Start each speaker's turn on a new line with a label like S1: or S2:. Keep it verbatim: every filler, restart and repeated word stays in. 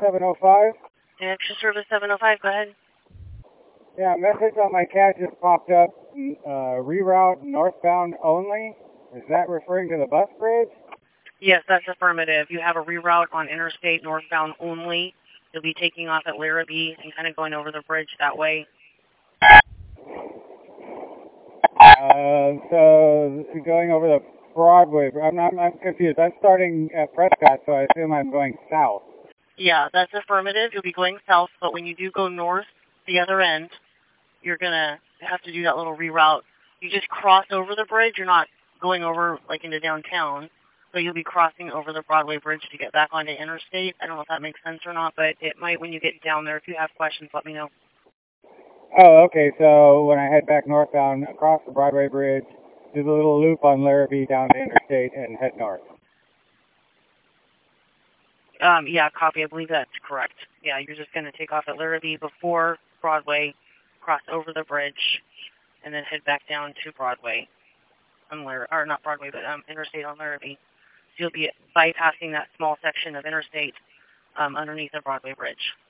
S1: seven oh five.
S2: Extra service seven oh five, go ahead.
S1: Yeah, message on my CAD just popped up. Uh, reroute northbound only. Is that referring to the bus bridge?
S2: Yes, that's affirmative. You have a reroute on interstate northbound only. You'll be taking off at Larrabee and kind of going over the bridge that way.
S1: Uh, so going over the Broadway. I'm, I'm, I'm confused. I'm starting at Prescott, so I assume I'm going south.
S2: Yeah, that's affirmative. You'll be going south, but when you do go north, the other end, you're going to have to do that little reroute. You just cross over the bridge. You're not going over, like, into downtown, but you'll be crossing over the Broadway Bridge to get back onto interstate. I don't know if that makes sense or not, but it might when you get down there. If you have questions, let me know.
S1: Oh, okay. So when I head back northbound, across the Broadway Bridge, do the little loop on Larrabee down to interstate and head north.
S2: Um, yeah, copy. I believe that's correct. Yeah, you're just going to take off at Larrabee before Broadway, cross over the bridge, and then head back down to Broadway. On Lar- or not Broadway, but um, interstate on Larrabee. So you'll be bypassing that small section of interstate um, underneath the Broadway Bridge.